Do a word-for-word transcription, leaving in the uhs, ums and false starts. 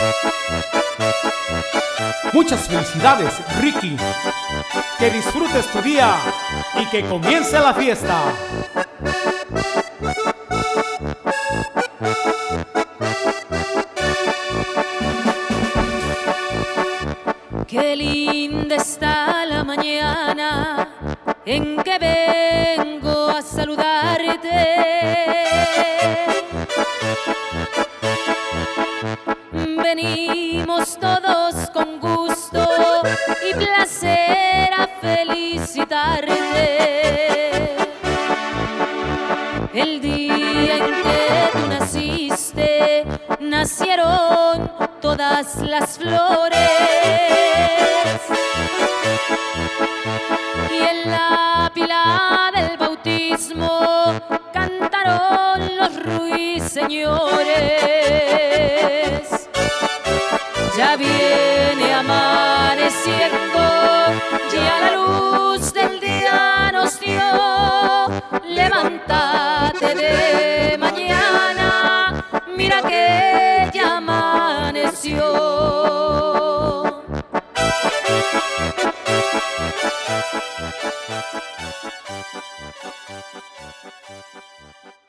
Muchas felicidades, Ricky. Que disfrutes tu día y que comience la fiesta. Qué linda está la mañana en que vengo a saludarte. Venimos todos con gusto y placer a felicitarte. El día en que tú naciste, nacieron todas las flores. Y en la pila del bautismo cantaron los ruiseñores. Ya viene amaneciendo, ya la luz del día nos dio. Levántate de mañana, mira que ya amaneció.